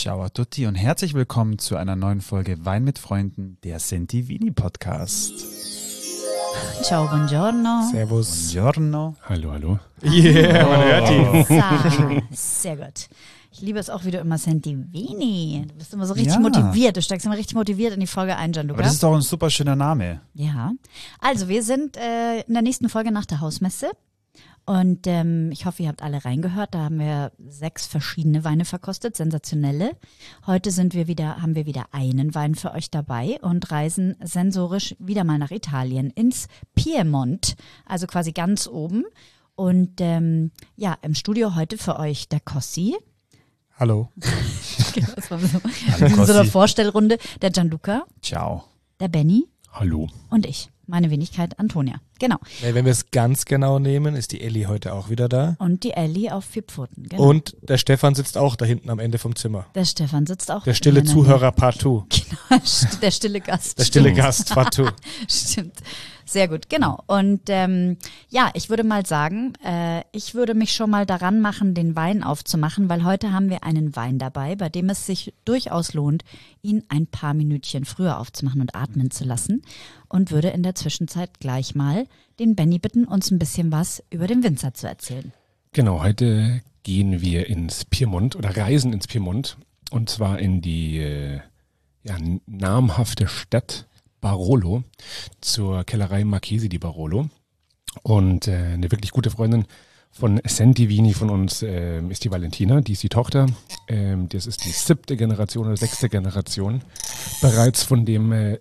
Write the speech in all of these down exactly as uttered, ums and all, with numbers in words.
Ciao a tutti und herzlich willkommen zu einer neuen Folge Wein mit Freunden, der Senti Vini Podcast. Ciao, buongiorno. Servus. Buongiorno. Hallo, hallo. Yeah, man hört ihn. Sa, sehr gut. Ich liebe es auch, wie du immer Senti Vini. Du bist immer so richtig Ja. motiviert. Du steigst immer richtig motiviert in die Folge ein, Gianluca. Aber das ist doch ein super schöner Name. Ja. Also, wir sind äh, in der nächsten Folge nach der Hausmesse. Und ähm, ich hoffe, ihr habt alle reingehört. Da haben wir sechs verschiedene Weine verkostet, sensationelle. Heute sind wir wieder, haben wir wieder einen Wein für euch dabei und reisen sensorisch wieder mal nach Italien, ins Piemont, also quasi ganz oben. Und ähm, ja, im Studio heute für euch der Cossi. Hallo. Das war so, Hallo, in so einer Cossi. Vorstellrunde. Der Gianluca, Ciao. der Benny Hallo. und ich, meine Wenigkeit Antonia. Genau. Ja, wenn wir es ganz genau nehmen, ist die Elli heute auch wieder da. Und die Elli auf vier Pfoten. Genau. Und der Stefan sitzt auch da hinten am Ende vom Zimmer. Der Stefan sitzt auch. Der stille in der Zuhörer partout. Nähe. Der stille Gast. Der stille Stimmt. Gast partout. Stimmt. Sehr gut, genau. Und ähm, ja, ich würde mal sagen, äh, ich würde mich schon mal daran machen, den Wein aufzumachen, weil heute haben wir einen Wein dabei, bei dem es sich durchaus lohnt, ihn ein paar Minütchen früher aufzumachen und atmen zu lassen. Und würde in der Zwischenzeit gleich mal den Benny bitten, uns ein bisschen was über den Winzer zu erzählen. Genau, heute gehen wir ins Piemont oder reisen ins Piemont und zwar in die äh, ja, namhafte Stadt Barolo zur Kellerei Marchesi di Barolo. Und äh, eine wirklich gute Freundin von Senti Vini von uns äh, ist die Valentina, die ist die Tochter. Ähm, das ist die siebte Generation oder sechste Generation bereits von dem äh,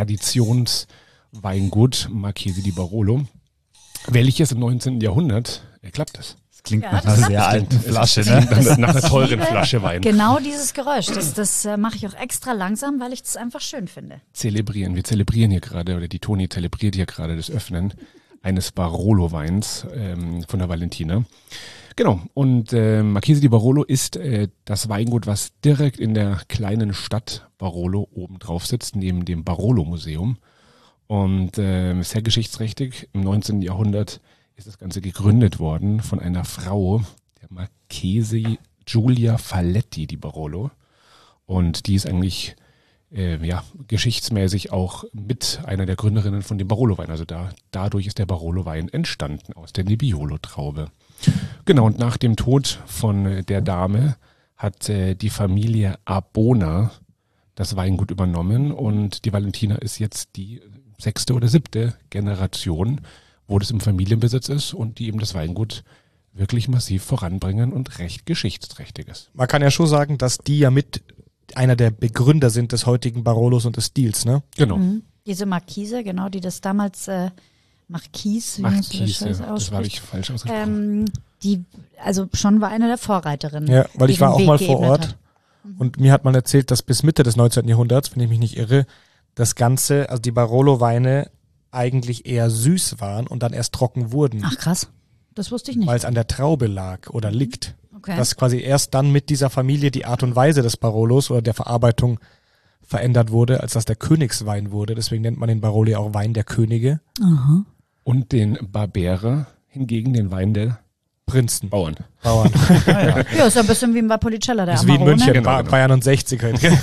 Traditionsweingut Marchesi di Barolo. Welches im neunzehnten Jahrhundert, äh, klappt das? Das klingt Ja, nach das einer klappt. sehr alten Flasche, Das- ne? Nach, nach einer teuren liebe Flasche Wein. Genau dieses Geräusch, das, das äh, mache ich auch extra langsam, weil ich das einfach schön finde. Zelebrieren. Wir zelebrieren hier gerade, oder die Toni zelebriert hier gerade das Öffnen eines Barolo-Weins ähm, von der Valentina. Genau, und äh, Marchesi di Barolo ist äh, das Weingut, was direkt in der kleinen Stadt Barolo oben drauf sitzt, neben dem Barolo-Museum. Und äh, sehr geschichtsträchtig, im neunzehnten Jahrhundert ist das Ganze gegründet worden von einer Frau, der Marchesi Giulia Faletti di Barolo. Und die ist eigentlich äh, ja, geschichtsmäßig auch mit einer der Gründerinnen von dem Barolo-Wein. Also da, dadurch ist der Barolo-Wein entstanden, aus der Nebbiolo-Traube. Genau, und nach dem Tod von äh, der Dame hat äh, die Familie Arbona das Weingut übernommen und die Valentina ist jetzt die sechste oder siebte Generation, wo das im Familienbesitz ist und die eben das Weingut wirklich massiv voranbringen und recht geschichtsträchtig ist. Man kann ja schon sagen, dass die ja mit einer der Begründer sind des heutigen Barolos und des Stils, ne? Genau. Mhm. Diese Markise, genau, die das damals äh, Marquise, wie man so Marquise, scheiße das habe ausspricht, ich falsch ausgesprochen. ähm, die, also schon war eine der Vorreiterinnen. Ja, weil die ich war den auch Weg mal vor geebnet Ort hat. und mir hat man erzählt, dass bis Mitte des neunzehnten Jahrhunderts, wenn ich mich nicht irre, das Ganze, also die Barolo-Weine eigentlich eher süß waren und dann erst trocken wurden, Ach krass, das wusste ich nicht. weil es an der Traube lag oder liegt. Okay. Dass quasi erst dann mit dieser Familie die Art und Weise des Barolos oder der Verarbeitung verändert wurde, als das der Königswein wurde. Deswegen nennt man den Barolo ja auch Wein der Könige. Aha. Und den Barbera hingegen den Wein der Prinzen, Bauern. Bauern. Ja, ist ja ein bisschen wie bei Policella, der Das ist wie in Amarone. München, Genau, ba genau. Bayern und sechzig halt. gell?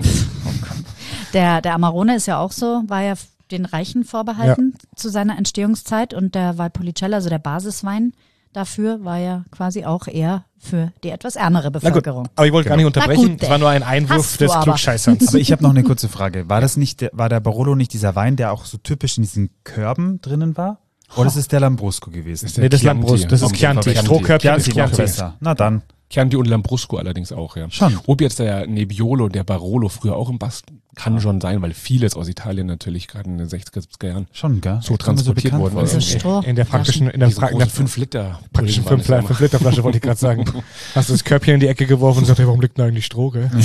Der, der Amarone ist ja auch so, war ja den Reichen vorbehalten zu seiner Entstehungszeit und der Valpolicella, also der Basiswein dafür, war ja quasi auch eher für die etwas ärmere Na gut, Bevölkerung. aber ich wollte gar nicht unterbrechen. Na gut, Das war nur ein Einwurf hast du des aber. Klugscheißerns. Aber ich habe noch eine kurze Frage. War das nicht, der, war der Barolo nicht dieser Wein, der auch so typisch in diesen Körben drinnen war? Oder ist es der Lambrusco gewesen? ist der Nee, das ist Chianti. Lambrusco, das ist Vom- Chianti. vom- Strohkörbchen ist Chianti noch Chianti. besser. Na dann. Chianti und Lambrusco allerdings auch, ja. Schon. Ob jetzt der Nebbiolo, der Barolo früher auch im Bast, kann schon sein, weil vieles aus Italien natürlich gerade in den sechziger, siebziger Jahren Schon, gell? so Kommt mir transportiert bekannt worden vor. Also ist. Stroh. In der praktischen, in der, Diese pra in der großen fünf Liter praktischen Pullen waren das fünf Liter Flasche wollte ich gerade sagen. Hast du das Körbchen in die Ecke geworfen und gesagt, hey, warum liegt denn eigentlich Stroh, gell?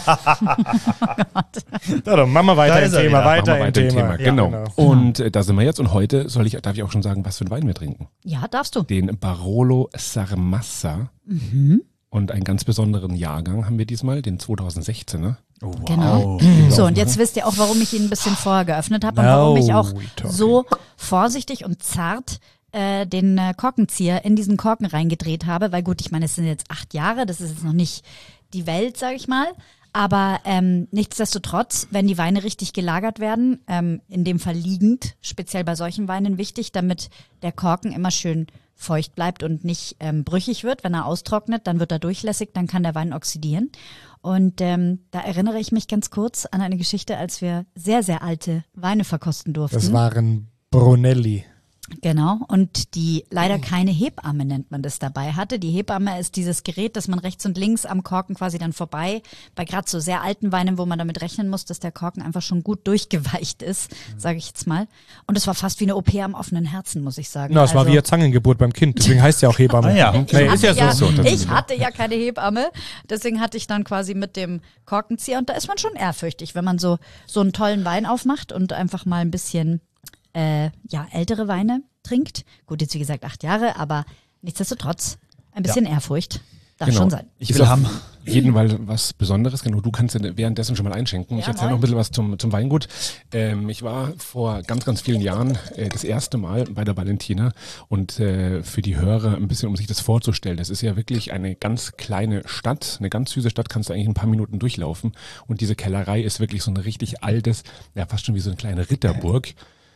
Na dann, machen wir weiter Da im ist er Thema, wieder. weiter Machen wir im weiter im Thema. Thema. Genau. Ja, Und äh, da sind wir jetzt und heute soll ich, darf ich auch schon sagen, was für einen Wein wir trinken. Ja, darfst du. Den Barolo Sarmassa. Mhm. Und einen ganz besonderen Jahrgang haben wir diesmal, den zweitausendsechzehner. Oh, wow. Genau. So, und jetzt wisst ihr auch, warum ich ihn ein bisschen vorher geöffnet habe und Now warum ich auch we talking. so vorsichtig und zart äh, den äh, Korkenzieher in diesen Korken reingedreht habe, weil gut, ich meine, es sind jetzt acht Jahre, das ist jetzt noch nicht die Welt, sage ich mal. Aber ähm, nichtsdestotrotz, wenn die Weine richtig gelagert werden, ähm, in dem Fall liegend, speziell bei solchen Weinen wichtig, damit der Korken immer schön feucht bleibt und nicht ähm, brüchig wird. Wenn er austrocknet, dann wird er durchlässig, dann kann der Wein oxidieren. Und ähm, da erinnere ich mich ganz kurz an eine Geschichte, als wir sehr, sehr alte Weine verkosten durften. Das waren Brunelli. Genau, und die leider keine Hebamme, nennt man das, dabei hatte. Die Hebamme ist dieses Gerät, das man rechts und links am Korken quasi dann vorbei, bei gerade so sehr alten Weinen, wo man damit rechnen muss, dass der Korken einfach schon gut durchgeweicht ist, sage ich jetzt mal. Und es war fast wie eine O P am offenen Herzen, muss ich sagen. Na, es war Also- wie eine Zangengeburt beim Kind, deswegen heißt ja auch Hebamme. Ah ja. Ich, Nee, hatte ist ja ja, so. so. ich hatte ja keine Hebamme, deswegen hatte ich dann quasi mit dem Korkenzieher und da ist man schon ehrfürchtig, wenn man so, so einen tollen Wein aufmacht und einfach mal ein bisschen äh, ja, ältere Weine trinkt. Gut, jetzt wie gesagt acht Jahre, aber nichtsdestotrotz ein bisschen Ehrfurcht darf Genau. schon sein. Ich Ist will auf haben. jeden Fall was Besonderes. Genau, du kannst ja währenddessen schon mal einschenken. Ich Ja, erzähle moin. noch ein bisschen was zum, zum Weingut. Ähm, ich war vor ganz, ganz vielen Jahren äh, das erste Mal bei der Valentina und äh, für die Hörer ein bisschen, um sich das vorzustellen. Das ist ja wirklich eine ganz kleine Stadt, eine ganz süße Stadt, kannst du eigentlich in ein paar Minuten durchlaufen. Und diese Kellerei ist wirklich so ein richtig altes, ja fast schon wie so eine kleine Ritterburg.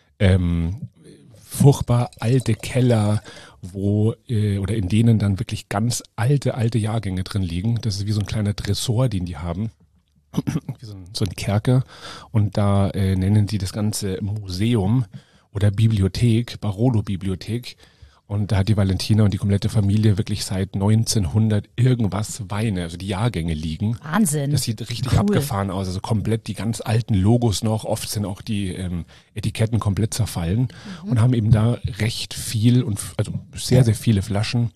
Ähm, furchtbar alte Keller, wo äh, oder in denen dann wirklich ganz alte, alte Jahrgänge drin liegen. Das ist wie so ein kleiner Tresor, den die haben. Wie so ein, so ein Kerker. Und da äh, nennen sie das ganze Museum oder Bibliothek, Barolo-Bibliothek. Und da hat die Valentina und die komplette Familie wirklich seit neunzehnhundert irgendwas Weine, also die Jahrgänge liegen. Wahnsinn. Das sieht richtig Cool. abgefahren aus, also komplett die ganz alten Logos noch, oft sind auch die ähm, Etiketten komplett zerfallen Mhm. und haben eben da recht viel und f- also sehr, sehr viele Flaschen,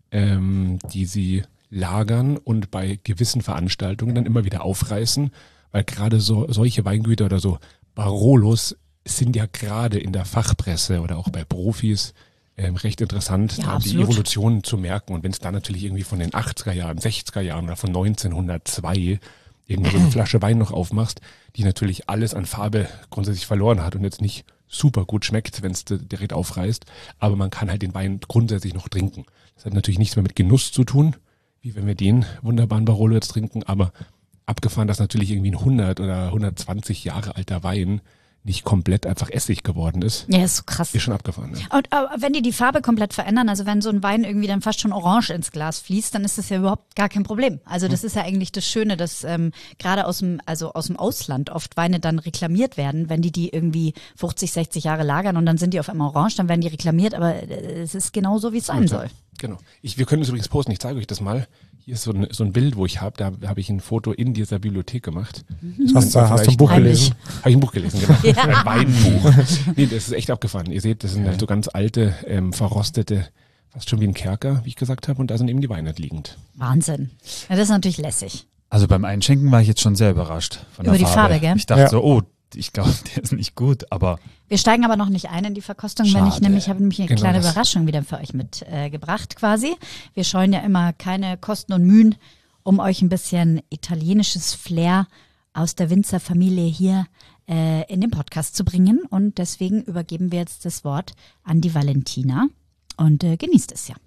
ähm, die sie lagern und bei gewissen Veranstaltungen dann immer wieder aufreißen, weil gerade so solche Weingüter oder so Barolos sind ja gerade in der Fachpresse oder auch bei Profis ähm, recht interessant, Ja, da die absolut. Evolution zu merken. Und wenn es da natürlich irgendwie von den achtziger Jahren, sechziger Jahren oder von neunzehnhundertzwei irgendwie so eine Flasche Wein noch aufmachst, die natürlich alles an Farbe grundsätzlich verloren hat und jetzt nicht super gut schmeckt, wenn es direkt aufreißt, aber man kann halt den Wein grundsätzlich noch trinken. Das hat natürlich nichts mehr mit Genuss zu tun, wie wenn wir den wunderbaren Barolo jetzt trinken, aber abgefahren, dass natürlich irgendwie ein hundert oder hundertzwanzig Jahre alter Wein nicht komplett einfach Essig geworden ist, Ja, ist so krass. ist schon abgefahren. Ja. Und äh, wenn die die Farbe komplett verändern, also wenn so ein Wein irgendwie dann fast schon orange ins Glas fließt, dann ist das ja überhaupt gar kein Problem. Also das ist ja eigentlich das Schöne, dass ähm, gerade aus dem, also aus dem Ausland oft Weine dann reklamiert werden, wenn die die irgendwie fünfzig, sechzig Jahre lagern und dann sind die auf einmal orange, dann werden die reklamiert, aber äh, es ist genau so, wie es sein soll. Genau. Ich, wir können es übrigens posten, ich zeige euch das mal. Hier ist so ein, so ein Bild, wo ich habe, da habe ich ein Foto in dieser Bibliothek gemacht. Hast, du, hast du ein Buch Heimlich. gelesen? Habe ich ein Buch gelesen, genau. Ja. Ein Weinbuch. Nee, das ist echt abgefahren. Ihr seht, das sind halt so ganz alte, ähm, verrostete, fast schon wie ein Kerker, wie ich gesagt habe, und da sind eben die Weine liegend. Wahnsinn. Ja, das ist natürlich lässig. Also beim Einschenken war ich jetzt schon sehr überrascht von Über der die Farbe. Farbe, gell? Ich dachte Ja. so, oh, ich glaube, der ist nicht gut, aber Wir steigen aber noch nicht ein in die Verkostung, wenn ich Schade. nämlich, ich habe nämlich eine Genau kleine das. Überraschung wieder für euch mitgebracht äh, gebracht quasi. Wir scheuen ja immer keine Kosten und Mühen, um euch ein bisschen italienisches Flair aus der Winzerfamilie hier äh, in den Podcast zu bringen. Und deswegen übergeben wir jetzt das Wort an die Valentina und äh, genießt es ja.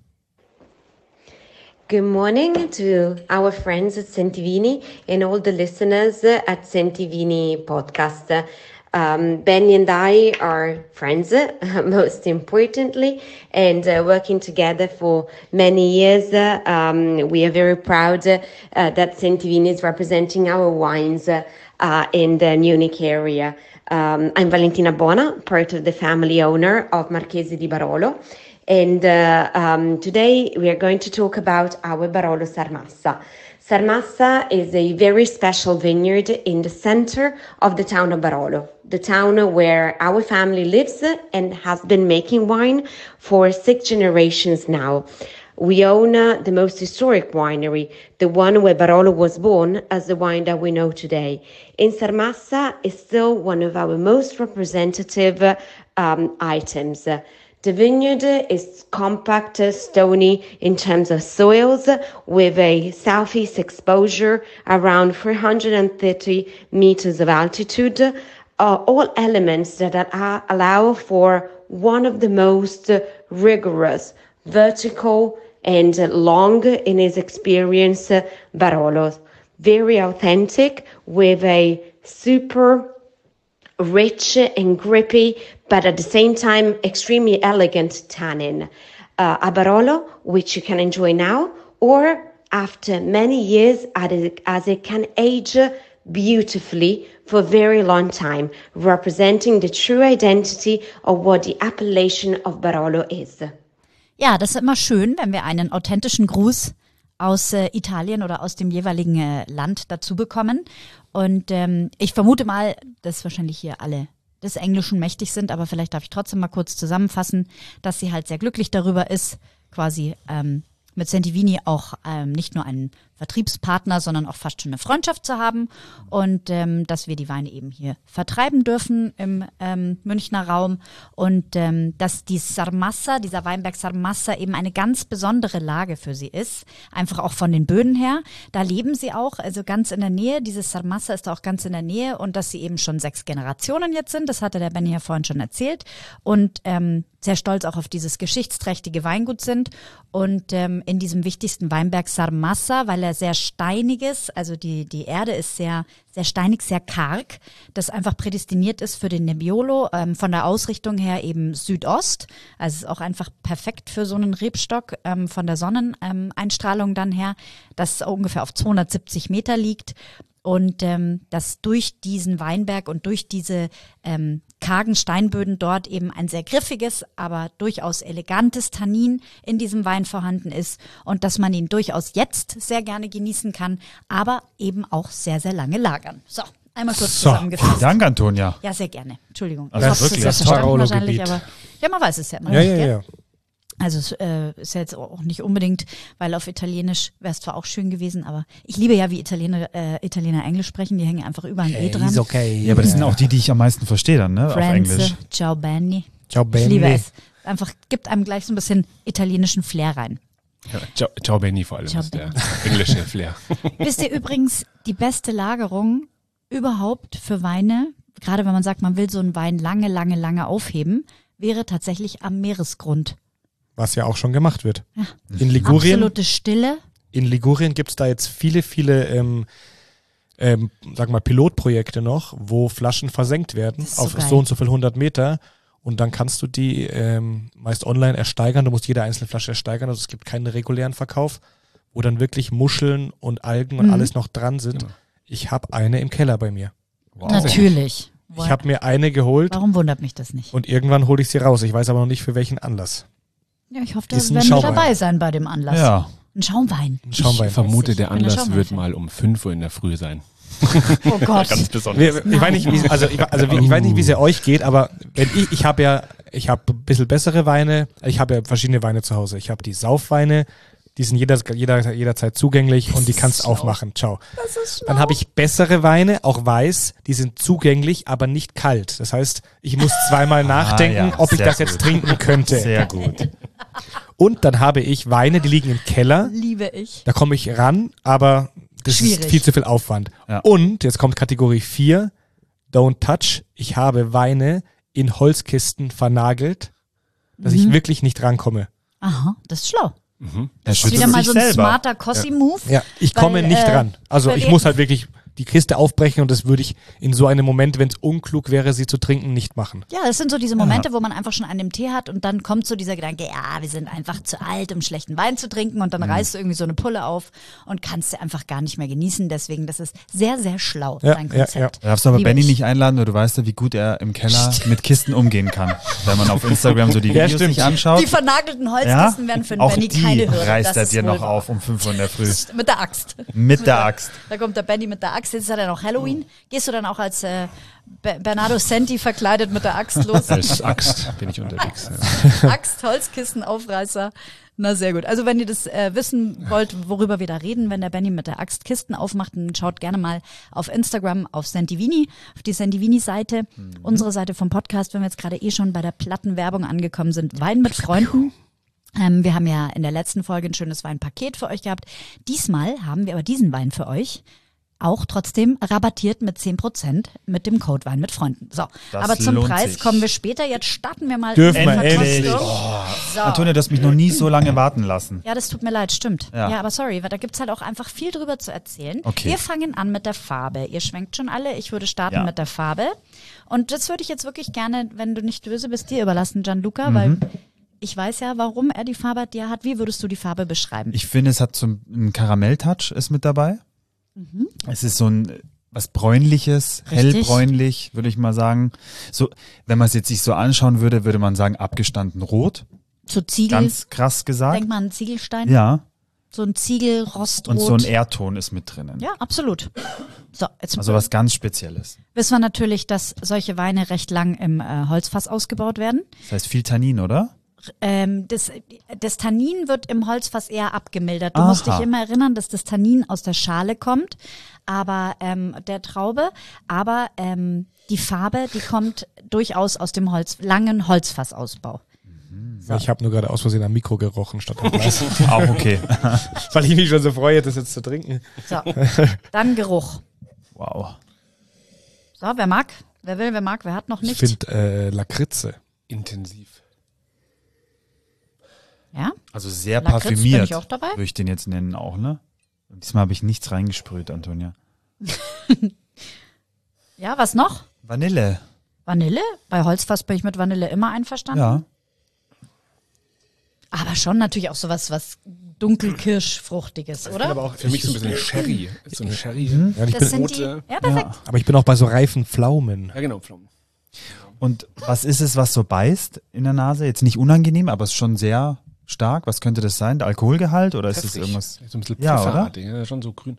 Good morning to our friends at Sentivini and all the listeners at Sentivini podcast. Um, Benny and I are friends, most importantly, and uh, working together for many years. Uh, um, we are very proud uh, that Sentivini is representing our wines uh, uh, in the Munich area. Um, I'm Valentina Bona, part of the family owner of Marchese di Barolo. And uh, um, today we are going to talk about our Barolo Sarmassa. Sarmassa is a very special vineyard in the center of the town of Barolo, the town where our family lives and has been making wine for six generations now. We own uh, the most historic winery, the one where Barolo was born as the wine that we know today. In Sarmassa is still one of our most representative uh, um, items. The vineyard is compact, stony in terms of soils, with a southeast exposure around three hundred thirty meters of altitude, uh, all elements that are, allow for one of the most rigorous, vertical and long in his experience Barolos. very authentic with a super rich and grippy, but at the same time extremely elegant tannin. Uh, a Barolo, which you can enjoy now or after many years as it can age beautifully for a very long time, representing the true identity of what the appellation of Barolo is. Ja, das ist immer schön, wenn wir einen authentischen Gruß aus äh, Italien oder aus dem jeweiligen äh, Land dazu bekommen. Und ähm, ich vermute mal, dass wahrscheinlich hier alle des Englischen mächtig sind, aber vielleicht darf ich trotzdem mal kurz zusammenfassen, dass sie halt sehr glücklich darüber ist, quasi ähm, mit Sentivini auch ähm, nicht nur einen Vertriebspartner, sondern auch fast schon eine Freundschaft zu haben und ähm, dass wir die Weine eben hier vertreiben dürfen im ähm, Münchner Raum und ähm, dass die Sarmassa, dieser Weinberg Sarmassa eben eine ganz besondere Lage für sie ist, einfach auch von den Böden her. Da leben sie auch, also ganz in der Nähe, dieses Sarmassa ist da auch ganz in der Nähe und dass sie eben schon sechs Generationen jetzt sind, das hatte der Benny ja vorhin schon erzählt und ähm, sehr stolz auch auf dieses geschichtsträchtige Weingut sind und ähm, in diesem wichtigsten Weinberg Sarmassa, weil er sehr steinig ist, also die, die Erde ist sehr, sehr steinig, sehr karg, das einfach prädestiniert ist für den Nebbiolo, ähm, von der Ausrichtung her eben Südost, also ist auch einfach perfekt für so einen Rebstock, ähm, von der Sonneneinstrahlung dann her, das ungefähr auf zweihundertsiebzig Meter liegt. Und ähm, dass durch diesen Weinberg und durch diese ähm, kargen Steinböden dort eben ein sehr griffiges, aber durchaus elegantes Tannin in diesem Wein vorhanden ist und dass man ihn durchaus jetzt sehr gerne genießen kann, aber eben auch sehr, sehr lange lagern. So, einmal kurz So, zusammengefasst. vielen Dank, Antonia. Ja, sehr gerne. Entschuldigung. Also Ich hoffe, wirklich, das das ist verstanden Barolo-Gebiet. wahrscheinlich, aber ja, man weiß es ja immer Ja, nicht, ja, gell? ja. Also es äh, ist ja jetzt auch nicht unbedingt, weil auf Italienisch wäre es zwar auch schön gewesen, aber ich liebe ja, wie Italiener, äh, Italiener Englisch sprechen, die hängen einfach überall ein E dran. Ist okay. Ja, aber das sind auch die, die ich am meisten verstehe dann, ne? Auf Englisch. Franze, ciao Benny. Ciao, Ich liebe Benny. es. Einfach gibt einem gleich so ein bisschen italienischen Flair rein. Ja, ciao, ciao Benny vor allem, Ciao, ist der englische Flair. Wisst ihr übrigens, die beste Lagerung überhaupt für Weine, gerade wenn man sagt, man will so einen Wein lange, lange, lange aufheben, wäre tatsächlich am Meeresgrund. Was ja auch schon gemacht wird. Ja. In Ligurien, Absolute Stille. in Ligurien gibt es da jetzt viele, viele, ähm, ähm, sag mal, Pilotprojekte noch, wo Flaschen versenkt werden Das ist so auf geil. so und so viel hundert Meter. Und dann kannst du die ähm, meist online ersteigern. Du musst jede einzelne Flasche ersteigern. Also es gibt keinen regulären Verkauf, wo dann wirklich Muscheln und Algen und Mhm. alles noch dran sind. Genau. Ich habe eine im Keller bei mir. Wow. Natürlich. Ich habe mir eine geholt Warum wundert mich das nicht? und irgendwann hole ich sie raus. Ich weiß aber noch nicht, für welchen Anlass. Ja, ich hoffe, Ist dass ein werden wir Schaumwein. dabei sein bei dem Anlass. Ja. Ein Schaumwein. Ein Schaumwein. Ich vermute, Ich der bin der Anlass wird Schaumwein-Fan. mal um fünf Uhr in der Früh sein. Oh Gott. Ganz besonders. Wir, ich weiß nicht, wie, also ich, also ich weiß nicht, wie es ja euch geht, aber wenn ich, ich habe ja, ich habe ein bisschen bessere Weine, ich habe ja verschiedene Weine zu Hause. Ich habe die Saufweine, die sind jeder, jeder, jederzeit zugänglich und die kannst schlau. aufmachen. Ciao. Dann habe ich bessere Weine, auch weiß, die sind zugänglich, aber nicht kalt. Das heißt, ich muss zweimal nachdenken, ja, ob ich sehr das jetzt gut. trinken könnte. Sehr gut. Und dann habe ich Weine, die liegen im Keller. Liebe ich. Da komme ich ran, aber das Schwierig. ist viel zu viel Aufwand. Ja. Und jetzt kommt Kategorie vier, Don't Touch. Ich habe Weine in Holzkisten vernagelt, dass Mhm. ich wirklich nicht rankomme. Aha, das ist schlau. Mhm. Das ist wieder mal so ein smarter Cossi-Move. Ja, ich Weil, komme nicht äh, ran. Also weil ich wir- muss halt wirklich die Kiste aufbrechen und das würde ich in so einem Moment, wenn es unklug wäre, sie zu trinken, nicht machen. Ja, das sind so diese Momente, wo man einfach schon einen im Tee hat und dann kommt so dieser Gedanke, ja, wir sind einfach zu alt, um schlechten Wein zu trinken und dann Mhm. reißt du irgendwie so eine Pulle auf und kannst sie einfach gar nicht mehr genießen. Deswegen, das ist sehr, sehr schlau, Ja, dein ja, Konzept. Da darfst du aber Liebe Benny ich. nicht einladen, weil du weißt ja, wie gut er im Keller mit Kisten umgehen kann. Wenn man auf Instagram so die Ja, Videos stimmt. sich anschaut. Die vernagelten Ja, Holzkisten werden für den auch Benny die keine Hürde. reißt das er ist dir wohl noch wahr. auf um fünf Uhr in der Früh. Mit der Axt. Mit der Axt. Da kommt der Benny mit der Axt. Jetzt hat er noch Halloween. Gehst du dann auch als äh, Be- Bernardo Senti verkleidet mit der Axt los? Als Axt bin ich unterwegs. Ja. Axt, Holzkissen, Aufreißer. Na sehr gut. Also wenn ihr das äh, wissen wollt, worüber wir da reden, wenn der Benny mit der Axt Kisten aufmacht, dann schaut gerne mal auf Instagram auf Sentivini, auf die Sentivini-Seite, Mhm. unsere Seite vom Podcast, wenn wir jetzt gerade eh schon bei der Plattenwerbung angekommen sind. Wein mit Freunden. Ähm, wir haben ja in der letzten Folge ein schönes Weinpaket für euch gehabt. Diesmal haben wir aber diesen Wein für euch. auch trotzdem rabattiert mit zehn Prozent mit dem Code Wein mit Freunden. So, Das aber zum lohnt Preis sich. kommen wir später. Jetzt starten wir mal Dürfen in die wir endlich. Verkostung. So. Antonia, du hast mich noch nie so lange warten lassen. Ja, das tut mir leid, stimmt. Ja, Ja. aber sorry, weil da gibt's halt auch einfach viel drüber zu erzählen. Okay. Wir fangen an mit der Farbe. Ihr schwenkt schon alle. Ich würde starten Ja. mit der Farbe. Und das würde ich jetzt wirklich gerne, wenn du nicht böse bist, dir überlassen, Gianluca, Mhm. weil ich weiß ja, warum er die Farbe hat, die er hat. Wie würdest du die Farbe beschreiben? Ich finde, es hat so einen Karamell-Touch ist mit dabei. Mhm. Es ist so ein was bräunliches, Richtig. hellbräunlich, würde ich mal sagen. So, wenn man es jetzt sich so anschauen würde, würde man sagen abgestanden rot. so Ziegel, Ganz krass gesagt. denk mal an Ziegelstein. Ja. So ein Ziegel, Rostrot. Und so ein Erdton ist mit drinnen. Ja, absolut. So, jetzt Also was ganz Spezielles. wissen wir natürlich, dass solche Weine recht lang im äh, Holzfass ausgebaut werden. Das heißt viel Tannin, oder? Ähm, das, das Tannin wird im Holzfass eher abgemildert. Du Aha. musst dich immer erinnern, dass das Tannin aus der Schale kommt, aber ähm, der Traube, aber ähm, die Farbe, die kommt durchaus aus dem Holz, langen Holzfassausbau. Ich habe nur gerade aus Versehen am Mikro gerochen statt am Glas. Auch okay. Weil ich mich schon so freue, das jetzt zu trinken. So, dann Geruch. Wow. So, wer mag? Wer will, wer mag? Wer hat noch Ich nicht? finde äh, Lakritze. Intensiv. Ja? Also sehr Lakritz bin parfümiert. ich auch dabei. Würde ich den jetzt nennen auch, ne? Und diesmal habe ich nichts reingesprüht, Antonia. Ja, was noch? Vanille. Vanille? Bei Holzfass bin ich mit Vanille immer einverstanden. Ja. Aber schon natürlich auch sowas, was dunkelkirschfruchtiges, oder? Aber, auch, Für mich so ein bisschen Sherry. So ein Sherry. ja, ich Das bin, sind die. rote- Ja, perfekt. aber ich bin auch bei so reifen Pflaumen. Ja, genau, Pflaumen. Und was ist es, was so beißt in der Nase? Jetzt nicht unangenehm, aber es ist schon sehr stark. Was könnte das sein? Der Alkoholgehalt oder ist es Pfeffrig. irgendwas? So ein bisschen Ja, pfefferartig. Ja, schon so grün.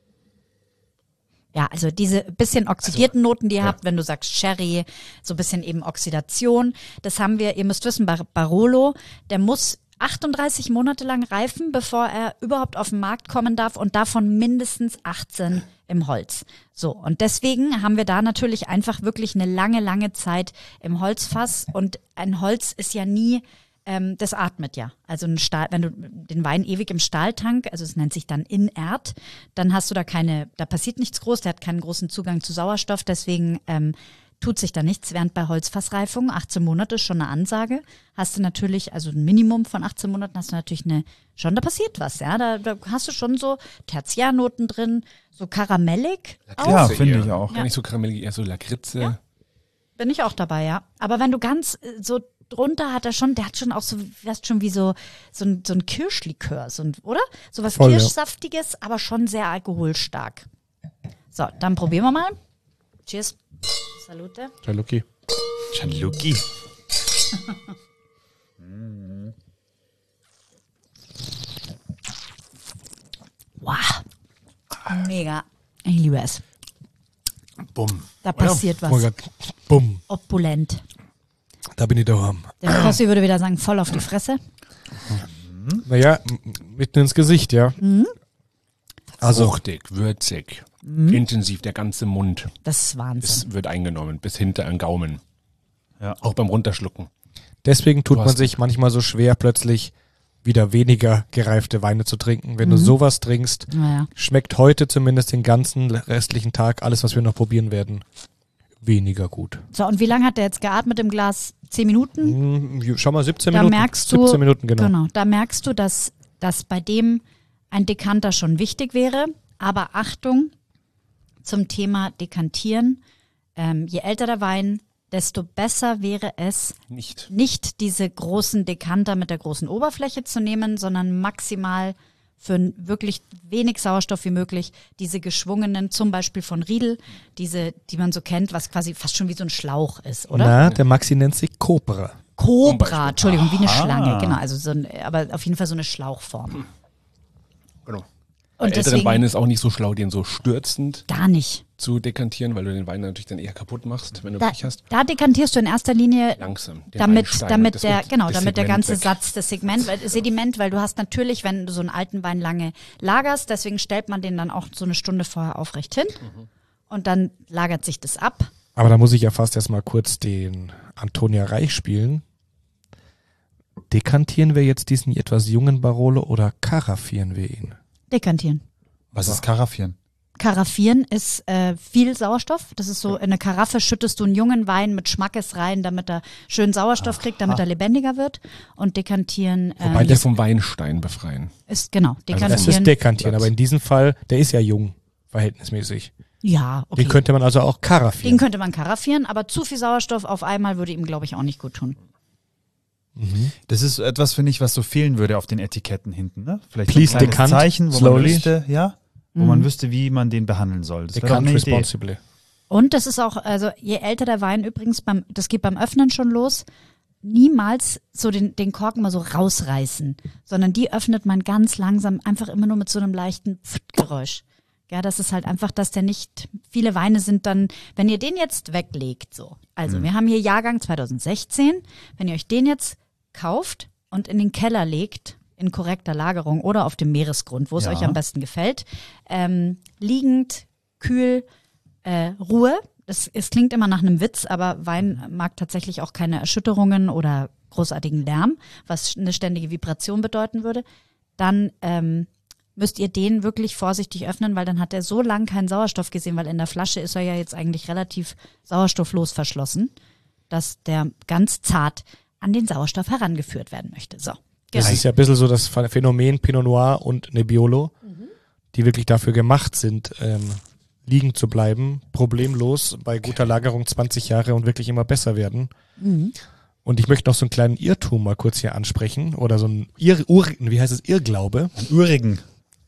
Ja, also diese bisschen oxidierten Noten, die ihr habt, wenn du sagst Sherry, so ein bisschen eben Oxidation, das haben wir, ihr müsst wissen, Bar Barolo, der muss achtunddreißig Monate lang reifen, bevor er überhaupt auf den Markt kommen darf und davon mindestens achtzehn im Holz. So, und deswegen haben wir da natürlich einfach wirklich eine lange, lange Zeit im Holzfass und ein Holz ist ja nie, ähm, das atmet ja. Also ein Stahl, wenn du den Wein ewig im Stahltank, also es nennt sich dann inert, dann hast du da keine, da passiert nichts groß, der hat keinen großen Zugang zu Sauerstoff, deswegen ähm, tut sich da nichts, während bei Holzfassreifung achtzehn Monate ist schon eine Ansage, hast du natürlich, also ein Minimum von achtzehn Monaten hast du natürlich eine, schon da passiert was, ja, da, da hast du schon so Tertiärnoten drin, so karamellig auch. Ja, Lakritze finde eher. ich auch. Gar nicht so karamellig, eher so Lakritze. Ja. Bin ich auch dabei, ja. Aber wenn du ganz äh, so drunter hat er schon, der hat schon auch so, fast schon wie so, so ein, so ein Kirschlikör, so ein, oder? So was Voll, ja. Kirschsaftiges, aber schon sehr alkoholstark. So, dann probieren wir mal. Cheers. Salute. Ja, Lucky. Gianluca. Wow. Mega. Ich liebe es. Bumm. Da passiert Oh was. Gott. Bumm. Opulent. Da bin ich daheim. Der Kossi würde wieder sagen, voll auf die Fresse. Naja, m- mitten ins Gesicht, ja. Also fruchtig, würzig, intensiv, der ganze Mund Das ist Wahnsinn. ist, wird eingenommen, bis hinter den Gaumen. Ja. Auch beim Runterschlucken. Deswegen tut Du man hast- sich manchmal so schwer, plötzlich wieder weniger gereifte Weine zu trinken. Wenn du sowas trinkst, Naja. schmeckt heute zumindest den ganzen restlichen Tag alles, was wir noch probieren werden, weniger gut. So, und wie lange hat der jetzt geatmet im Glas? Zehn Minuten? Hm, Schau mal, siebzehn Da Minuten. merkst du, siebzehn Minuten, genau. da merkst du, dass, dass bei dem ein Dekanter schon wichtig wäre. Aber Achtung zum Thema Dekantieren. Ähm, je älter der Wein, desto besser wäre es, Nicht. nicht diese großen Dekanter mit der großen Oberfläche zu nehmen, sondern maximal für n- wirklich wenig Sauerstoff wie möglich diese geschwungenen, zum Beispiel von Riedel, diese, die man so kennt, was quasi fast schon wie so ein Schlauch ist, oder? Na, der Maxi nennt sich Cobra. Zum Beispiel. Cobra, Entschuldigung, wie eine Aha. Schlange, genau, also so ein, aber auf jeden Fall so eine Schlauchform. Genau. Bei Und älteren deswegen Weinen ist auch nicht so schlau, den so stürzend gar nicht. zu dekantieren, weil du den Wein natürlich dann eher kaputt machst, wenn du Da, Pech hast. da dekantierst du in erster Linie Langsam. den damit, Weinstein, damit das der, wird genau, das damit der Segment ganze weg. Satz, das Segment, weil, Sediment, weil du hast natürlich, wenn du so einen alten Wein lange lagerst, deswegen stellt man den dann auch so eine Stunde vorher aufrecht hin und dann lagert sich das ab. Aber da muss ich ja fast erstmal kurz den Antonia Reich spielen. Dekantieren wir jetzt diesen etwas jungen Barolo oder karaffieren wir ihn? Dekantieren. Was ist Karaffieren? Karaffieren ist äh, viel Sauerstoff. Das ist so, in eine Karaffe schüttest du einen jungen Wein mit Schmackes rein, damit er schön Sauerstoff Aha. kriegt, damit er lebendiger wird. Und dekantieren ähm, Wobei der vom Weinstein befreien. Ist, genau, dekantieren. Also das ist dekantieren, aber in diesem Fall, der ist ja jung, verhältnismäßig. Ja, okay. Den könnte man also auch karaffieren. Den könnte man karaffieren, aber zu viel Sauerstoff auf einmal würde ihm, glaube ich, auch nicht gut tun. Mhm. Das ist etwas, finde ich, was so fehlen würde auf den Etiketten hinten. Ne? Vielleicht Please ein kleines decant, Zeichen, wo slowly. man wüsste, ja, wo Mhm. man wüsste, wie man den behandeln soll. Das wäre doch Decant eine Idee. responsibly. Und das ist auch, also je älter der Wein übrigens, beim, das geht beim Öffnen schon los, niemals so den, den Korken mal so rausreißen, sondern die öffnet man ganz langsam, einfach immer nur mit so einem leichten Pft-Geräusch. Ja, das ist halt einfach, dass der nicht, viele Weine sind dann, wenn ihr den jetzt weglegt, so. Also, mhm. wir haben hier Jahrgang zwanzig sechzehn, wenn ihr euch den jetzt kauft und in den Keller legt, in korrekter Lagerung oder auf dem Meeresgrund, wo es Ja. euch am besten gefällt, ähm, liegend, kühl, äh, Ruhe. Das, es klingt immer nach einem Witz, aber Wein mag tatsächlich auch keine Erschütterungen oder großartigen Lärm, was eine ständige Vibration bedeuten würde. Dann ähm, müsst ihr den wirklich vorsichtig öffnen, weil dann hat er so lang keinen Sauerstoff gesehen, weil in der Flasche ist er ja jetzt eigentlich relativ sauerstofflos verschlossen, dass der ganz zart an den Sauerstoff herangeführt werden möchte. So. Das Genau. ist ja ein bisschen so das Phänomen Pinot Noir und Nebbiolo, Mhm. die wirklich dafür gemacht sind, ähm, liegen zu bleiben, problemlos, bei guter Lagerung zwanzig Jahre und wirklich immer besser werden. Mhm. Und ich möchte noch so einen kleinen Irrtum mal kurz hier ansprechen oder so ein Irr, Ur, wie heißt es, Irrglaube. Ein Urigen.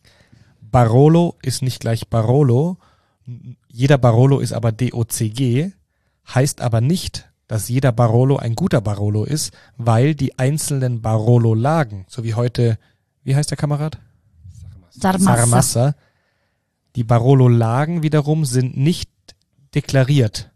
Barolo ist nicht gleich Barolo. Jeder Barolo ist aber D O C G, heißt aber nicht, dass jeder Barolo ein guter Barolo ist, weil die einzelnen Barolo-Lagen, so wie heute, wie heißt der Kamerad? Sarmassa. Sarmassa. Die Barolo-Lagen wiederum sind nicht deklariert.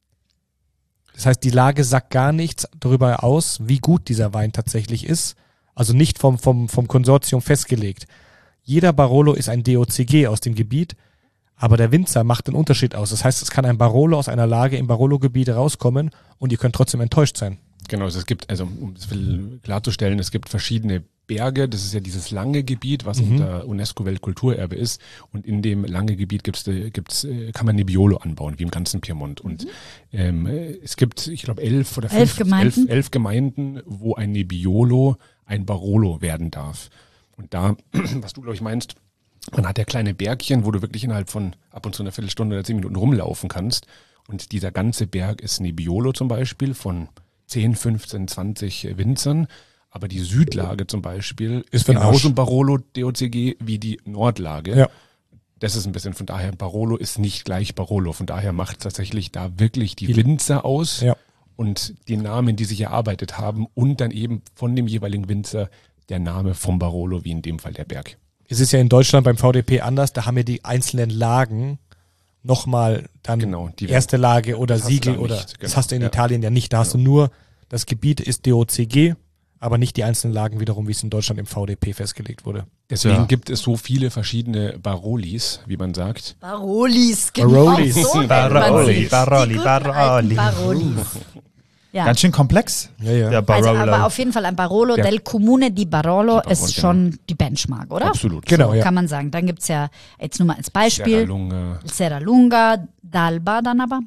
Das heißt, die Lage sagt gar nichts darüber aus, wie gut dieser Wein tatsächlich ist. Also nicht vom, vom, vom Konsortium festgelegt. Jeder Barolo ist ein D O C G aus dem Gebiet, aber der Winzer macht den Unterschied aus. Das heißt, es kann ein Barolo aus einer Lage im Barolo-Gebiet rauskommen und ihr könnt trotzdem enttäuscht sein. Genau, also es gibt, also um es klarzustellen, es gibt verschiedene Berge, das ist ja dieses lange Gebiet, was Mhm. unter UNESCO-Weltkulturerbe ist, und in dem lange Gebiet gibt's, äh, gibt's, äh, kann man Nebbiolo anbauen, wie im ganzen Piemont. Und ähm, äh, es gibt, ich glaube, elf oder Elf fünf, Gemeinden. elf, elf Gemeinden, wo ein Nebbiolo ein Barolo werden darf. Und da, was du, glaube ich, meinst, man hat ja kleine Bergchen, wo du wirklich innerhalb von ab und zu einer Viertelstunde oder zehn Minuten rumlaufen kannst. Und dieser ganze Berg ist Nebbiolo zum Beispiel von zehn, fünfzehn, zwanzig Winzern. Aber die Südlage zum Beispiel Ist für den genauso Arsch. ein Barolo D O C G wie die Nordlage. Ja. Das ist ein bisschen, von daher, Barolo ist nicht gleich Barolo. Von daher macht tatsächlich da wirklich die Die- Winzer aus Ja. und die Namen, die sich erarbeitet haben und dann eben von dem jeweiligen Winzer der Name vom Barolo, wie in dem Fall der Berg. Es ist ja in Deutschland beim V D P anders, da haben wir die einzelnen Lagen nochmal dann Genau, die werden- erste Lage oder das hast du Siegel da oder nicht, genau. das hast du in Ja. Italien ja nicht. Da hast du nur, das Gebiet ist D O C G, aber nicht die einzelnen Lagen wiederum, wie es in Deutschland im V D P festgelegt wurde. Deswegen Ja. gibt es so viele verschiedene Barolis, wie man sagt. Barolis, genau. Barolis. So nennt man Baroli, sie. Baroli, Die guten Baroli. alten Barolis. Ja. Ganz schön komplex. Ja, ja. Der Also, Barolo. aber auf jeden Fall ein Barolo Der- del Comune di Barolo Di Barolo, ist schon die Benchmark, oder? Absolut. Genau, ja. Kann man sagen. Dann gibt's ja, jetzt nur mal als Beispiel, Serralunga. Serralunga, d'Alba dann aber,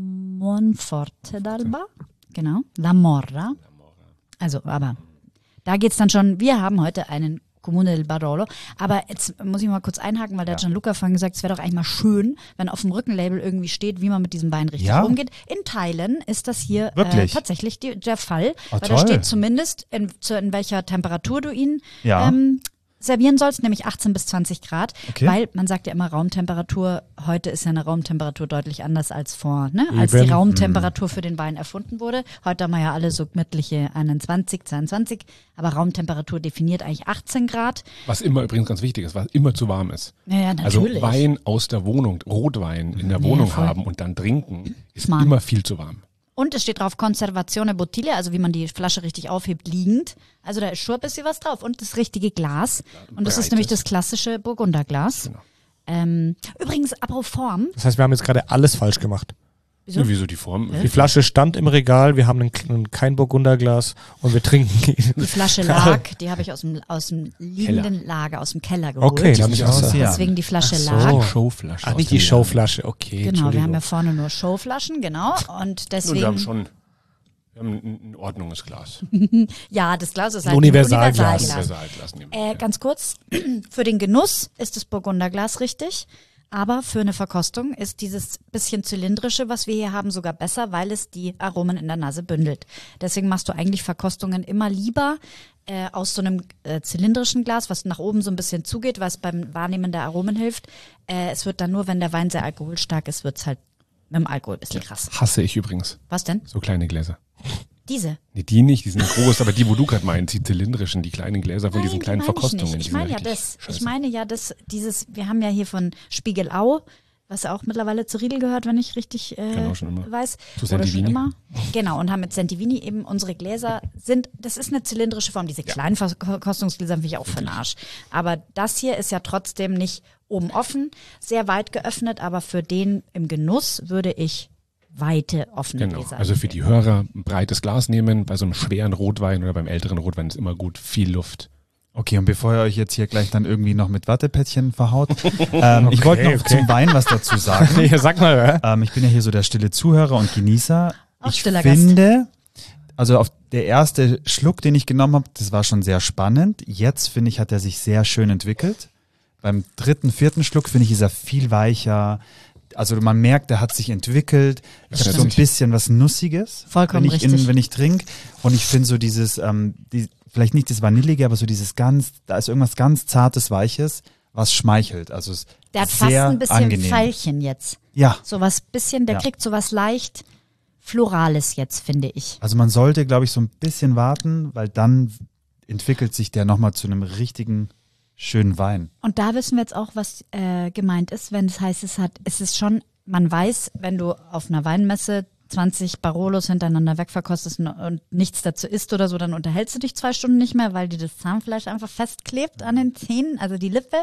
Monforte d'Alba, genau, La Morra. Also, aber da geht's dann schon, wir haben heute einen Comune del Barolo, aber jetzt muss ich mal kurz einhaken, weil der Gianluca vorhin gesagt, es wäre doch eigentlich mal schön, wenn auf dem Rückenlabel irgendwie steht, wie man mit diesem Wein richtig Ja. umgeht. In Teilen ist das hier äh, Wirklich? tatsächlich die, der Fall, Ah, weil da toll. steht zumindest, in, zu, in welcher Temperatur du ihn Ja. ähm, servieren sollst, nämlich achtzehn bis zwanzig Grad, Okay. weil man sagt ja immer Raumtemperatur, heute ist ja eine Raumtemperatur deutlich anders als vor, ne? als Eben. die Raumtemperatur für den Wein erfunden wurde. Heute haben wir ja alle so gemütliche einundzwanzig, zweiundzwanzig, aber Raumtemperatur definiert eigentlich achtzehn Grad. Was immer übrigens ganz wichtig ist, was immer zu warm ist. Ja, ja, Also natürlich. Wein aus der Wohnung, Rotwein in der Ja, Wohnung voll. haben und dann trinken, ist Smart. immer viel zu warm. Und es steht drauf Conservazione Bottiglia, also wie man die Flasche richtig aufhebt, liegend. Also da ist schon ein bisschen was drauf. Und das richtige Glas. Und das ist Breites. nämlich das klassische Burgunderglas. Genau. Ähm, übrigens, apropos Form, Das heißt, wir haben jetzt gerade alles falsch gemacht. Wieso? Wieso die Form? Die Flasche stand im Regal, wir haben ein, ein, kein Burgunderglas und wir trinken. Die Flasche lag, die habe ich aus dem, aus dem liegenden Lager, aus dem Keller geholt. Okay, dann ich aus, ja. Deswegen die Flasche Ach so. lag. Showflasche. Ach, nicht die Showflasche, okay. Genau, wir haben ja vorne nur Showflaschen, genau. Und Nun, deswegen. wir haben schon wir haben ein, ein ordnunges Glas. Ja, das Glas ist Ein halt Universalglas. ein Universalglas. Universalglas nehmen. Äh, ganz kurz, für den Genuss ist das Burgunderglas richtig, aber für eine Verkostung ist dieses bisschen zylindrische, was wir hier haben, sogar besser, weil es die Aromen in der Nase bündelt. Deswegen machst du eigentlich Verkostungen immer lieber äh, aus so einem äh, zylindrischen Glas, was nach oben so ein bisschen zugeht, was beim Wahrnehmen der Aromen hilft. Äh, es wird dann nur, wenn der Wein sehr alkoholstark ist, wird's halt mit dem Alkohol ein bisschen krass. Hasse ich übrigens. Was denn? So kleine Gläser. Diese? Nee, die nicht, die sind groß, aber die, wo du gerade meinst, die zylindrischen, die kleinen Gläser von Nein, diesen die kleinen meine ich Verkostungen. nicht. die Ich sind meine ja richtig das. scheiße. Ich meine ja das, dieses, wir haben ja hier von Spiegelau, was ja auch mittlerweile zu Riedel gehört, wenn ich richtig äh, Genau, schon immer. weiß. Zu Oder schon Sentivini. immer. Genau, und haben mit Sentivini eben unsere Gläser sind, das ist eine zylindrische Form. Diese kleinen Verkostungsgläser finde ich auch für den Arsch. Aber das hier ist ja trotzdem nicht oben offen, sehr weit geöffnet, aber für den im Genuss würde ich weite, offene Genau, Gläser also für empfehlen. die Hörer ein breites Glas nehmen, bei so einem schweren Rotwein oder beim älteren Rotwein ist immer gut, viel Luft. Okay, und bevor ihr euch jetzt hier gleich dann irgendwie noch mit Wattepäckchen verhaut, ähm, ich wollte noch okay. zum Wein was dazu sagen. Ja, sag mal, ja. Ähm, ich bin ja hier so der stille Zuhörer und Genießer. Auch ich stiller Gast. finde, also auf der erste Schluck, den ich genommen habe, das war schon sehr spannend. Jetzt finde ich, hat er sich sehr schön entwickelt. Beim dritten, vierten Schluck finde ich, ist er viel weicher. Also man merkt, er hat sich entwickelt. Ich habe so ein stimmt. bisschen was Nussiges, Vollkommen wenn ich, richtig. in, wenn ich trinke. Und ich finde so dieses, ähm, die, vielleicht nicht das Vanillige, aber so dieses ganz, da ist irgendwas ganz Zartes, Weiches, was schmeichelt. Also es ist Der hat fast sehr ein bisschen angenehm. Pfeilchen jetzt. Ja, So was bisschen, der Ja. kriegt so was leicht Florales jetzt, finde ich. also man sollte, glaube ich, so ein bisschen warten, weil dann entwickelt sich der nochmal zu einem richtigen, schönen Wein. Und da wissen wir jetzt auch, was äh, gemeint ist, wenn es heißt, es hat, es ist schon, man weiß, wenn du auf einer Weinmesse zwanzig Barolos hintereinander wegverkostest und, und nichts dazu isst oder so, dann unterhältst du dich zwei Stunden nicht mehr, weil dir das Zahnfleisch einfach festklebt an den Zähnen, also die Lippe.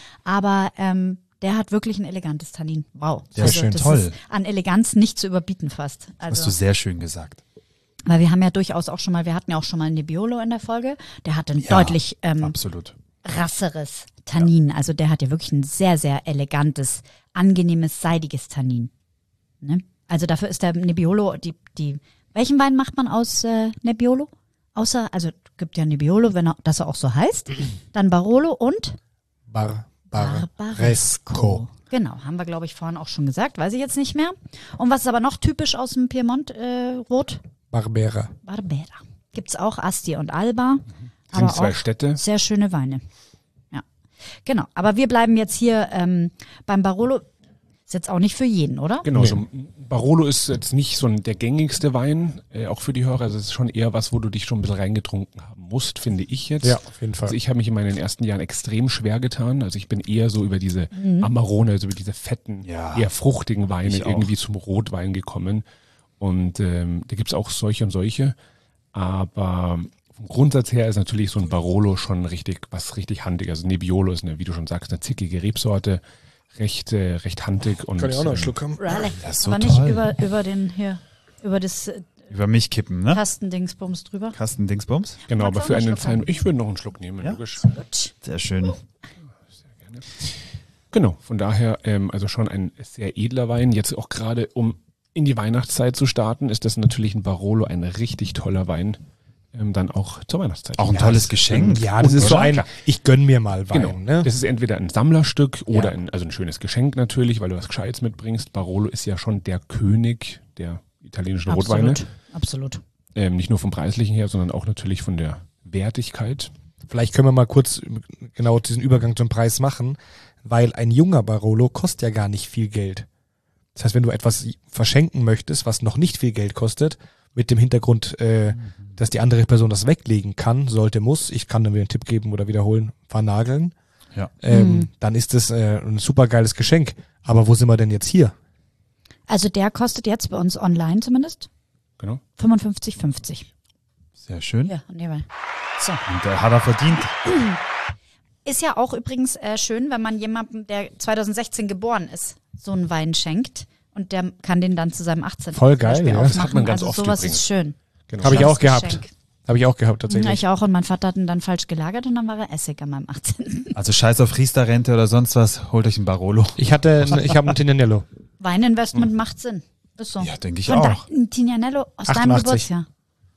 Aber ähm, der hat wirklich ein elegantes Tannin. Wow. Sehr schön, das toll. ist an Eleganz nicht zu überbieten fast. Hast du Also, sehr schön gesagt. weil wir haben ja durchaus auch schon mal, wir hatten ja auch schon mal einen Nebbiolo in der Folge, der hat ein Ja, deutlich ähm, Absolut. rasseres Tannin. Also der hat ja wirklich ein sehr, sehr elegantes, angenehmes, seidiges Tannin. Ne? Also dafür ist der Nebbiolo, die, die, welchen Wein macht man aus äh, Nebbiolo? Außer, also gibt ja Nebbiolo, wenn er, dass er auch so heißt. Dann Barolo und Bar, Barbaresco. Genau, haben wir, glaube ich, vorhin auch schon gesagt, weiß ich jetzt nicht mehr. Und was ist aber noch typisch aus dem Piemont äh, Rot? Barbera. Barbera. Gibt's auch Asti und Alba. Sind Aber zwei auch Städte. sehr schöne Weine. Ja, genau. Aber wir bleiben jetzt hier ähm, beim Barolo. Ist jetzt auch nicht für jeden, oder? Genau, so ein Barolo ist jetzt nicht so ein, der gängigste Wein, äh, auch für die Hörer. Also es ist schon eher was, wo du dich schon ein bisschen reingetrunken haben musst, finde ich jetzt. Ja, auf jeden Fall. Also ich habe mich in meinen ersten Jahren extrem schwer getan. Also ich bin eher so über diese Amarone, also über diese fetten, Ja. eher fruchtigen Weine Ich auch. irgendwie zum Rotwein gekommen. Und ähm, da gibt's auch solche und solche. Aber vom Grundsatz her ist natürlich so ein Barolo schon richtig, was richtig handig. Also Nebbiolo ist eine, wie du schon sagst, eine zickige Rebsorte. Recht, äh, recht handig. Und, Kann ich auch noch einen ähm, Schluck haben? Really? Das ist so Aber nicht toll. über, über den hier, über das äh, Über mich kippen, ne? Kastendingsbums drüber. Kasten Dingsbums. Genau, Magst aber du für auch einen einen Schluck kleinen, haben? ich würde noch einen Schluck nehmen, Ja? logisch. Gut. Sehr schön. Genau, von daher, ähm, also schon ein sehr edler Wein. Jetzt auch gerade, um in die Weihnachtszeit zu starten, ist das natürlich ein Barolo ein richtig toller Wein. Ähm, dann auch zur Weihnachtszeit. Auch ein tolles Geschenk. Ja, das ist so Oder? ein, Klar. ich gönn mir mal Wein. Genau, Ne? das ist entweder ein Sammlerstück oder Ja. ein, also ein schönes Geschenk natürlich, weil du was Gescheites mitbringst. Barolo ist ja schon der König der italienischen Rotweine. Absolut. Absolut. Ähm, nicht nur vom Preislichen her, sondern auch natürlich von der Wertigkeit. Vielleicht können wir mal kurz genau diesen Übergang zum Preis machen, weil ein junger Barolo kostet ja gar nicht viel Geld. Das heißt, wenn du etwas verschenken möchtest, was noch nicht viel Geld kostet, mit dem Hintergrund, äh, dass die andere Person das weglegen kann, sollte, muss, ich kann dann wieder einen Tipp geben oder wiederholen, vernageln, Ja. ähm, Mhm. dann ist das äh, ein super geiles Geschenk. Aber wo sind wir denn jetzt hier? Also der kostet jetzt bei uns online zumindest Genau. fünfundfünfzig fünfzig. Sehr schön. Ja, nehmen wir. So. Und der hat er verdient. Ist ja auch übrigens äh, schön, wenn man jemandem, der zweitausendsechzehn geboren ist, so einen Wein schenkt. und der kann den dann zu seinem achtzehnten Voll geil, Beispiel ja. Das aufmachen. hat man ganz also oft sowas übrigens. ist schön. Genau. Habe ich auch Schönes gehabt. Geschenk. Habe ich auch gehabt, Ja, tatsächlich. ich auch und mein Vater hat ihn dann falsch gelagert und dann war er Essig an meinem achtzehnten Also scheiß auf Riester-Rente oder sonst was, holt euch einen Barolo. Ich hatte, ich habe einen Tignanello. Weininvestment macht Sinn. Ist so. Ja, denke ich Von auch. deinem Tignanello aus deinem achtundachtzig. Geburtsjahr.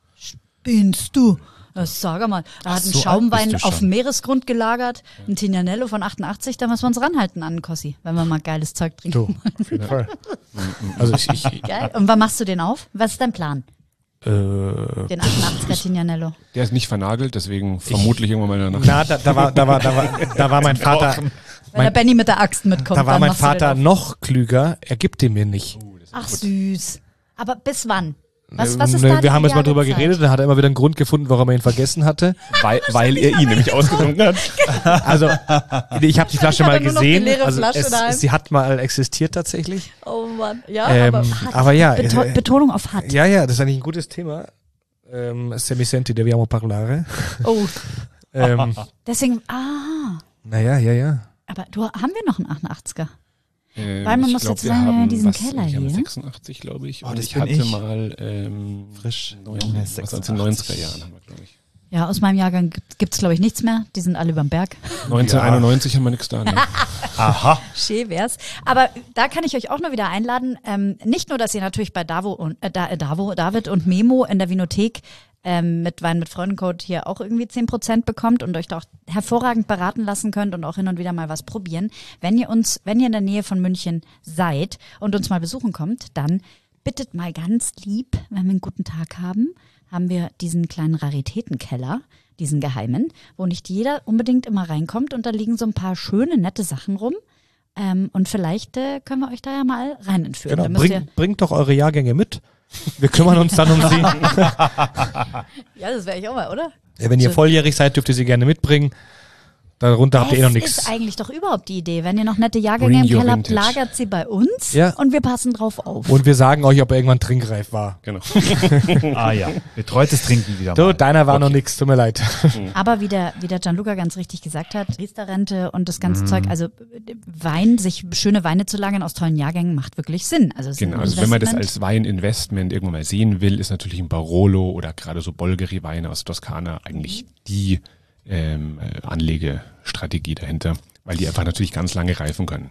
Spinnst du? Das sag mal. Er hat einen so alt Schaumwein bist du auf schon. dem Meeresgrund gelagert, ein Tignanello von achtundachtzig, da müssen wir uns ranhalten an Kossi, wenn wir mal geiles Zeug trinken. Du, auf jeden Fall. Also ich, ich Geil. Und wann machst du den auf? Was ist dein Plan? äh, Den achtundachtziger Tignanello. Der ist nicht vernagelt, deswegen vermutlich irgendwann mal in der Nacht. na, da, da war, da war, da war, da war mein Vater, Wenn Mein- der Benny mit der Axt mitkommt, da war dann mein machst du den Vater auf. noch klüger. Er gibt den mir nicht. Ach süß. Aber bis wann? Was, was ist Ne, da die wir haben jetzt mal drüber ideale geredet, Zeit? dann hat er immer wieder einen Grund gefunden, warum er ihn vergessen hatte. Weil, weil er ihn nämlich ausgetrunken hat. Also, ich habe die Flasche hat mal er nur noch die gesehen. leere Also Flasche daheim. es, sie hat mal existiert tatsächlich. Oh Mann. Ja, Ähm, aber, hat. aber ja, Beto äh, Betonung auf hat. Ja, ja, das ist eigentlich ein gutes Thema. Ähm, Semicenti, deviamo parlare. Oh, ähm, deswegen, ah. naja, ja, ja. Aber du, haben wir noch einen achtundachtziger? Ähm, Weil man ich muss glaub, dazu wir sagen, wir haben haben diesen was, Keller ich habe hier. sechsundachtzig, glaube ich. Oh, Und das ich bin hatte ich. mal ähm, Frisch. neun, Junge, was aus den neunziger Jahren haben wir, glaube ich. Ja, aus meinem Jahrgang gibt es, glaube ich, nichts mehr. Die sind alle überm Berg. neunzehnhunderteinundneunzig haben wir nichts da. Ne? Aha. Schön wär's. Aber da kann ich euch auch nur wieder einladen. Ähm, nicht nur, dass ihr natürlich bei Davo und, äh, da, äh, Davo, David und Memo in der Vinothek ähm, mit Wein mit Freudencode hier auch irgendwie zehn Prozent bekommt und euch da auch hervorragend beraten lassen könnt und auch hin und wieder mal was probieren. Wenn ihr uns, wenn ihr in der Nähe von München seid und uns mal besuchen kommt, dann bittet mal ganz lieb, wenn wir einen guten Tag haben, haben wir diesen kleinen Raritätenkeller, diesen geheimen, wo nicht jeder unbedingt immer reinkommt und da liegen so ein paar schöne, nette Sachen rum. Ähm, und vielleicht äh, können wir euch da ja mal rein entführen. Genau, Da müsst ihr, bringt, bringt doch eure Jahrgänge mit. Wir kümmern uns dann um sie. ja, das wäre ich auch mal, oder? Ja, wenn ihr volljährig seid, dürft ihr sie gerne mitbringen. Darunter habt ihr eh noch Das nichts. ist eigentlich doch überhaupt die Idee. Wenn ihr noch nette Jahrgänge Bring im your Keller habt, vintage. lagert sie bei uns Ja. und wir passen drauf auf. Und wir sagen euch, ob er irgendwann trinkreif war. Genau. Ah ja. Betreutes Trinken wieder Du, mal. deiner war noch nix, tut mir leid. Aber wie der, wie der Gianluca ganz richtig gesagt hat, Riester-Rente und das Mhm. ganze Zeug, also äh, Wein, sich schöne Weine zu lagern aus tollen Jahrgängen, macht wirklich Sinn. Also, es ist ein Genau, also wenn man das Investment. als Weininvestment irgendwann mal sehen will, ist natürlich ein Barolo oder gerade so Bolgheri-Weine aus Toskana eigentlich die ähm, äh, Anlegestrategie dahinter, weil die einfach natürlich ganz lange reifen können.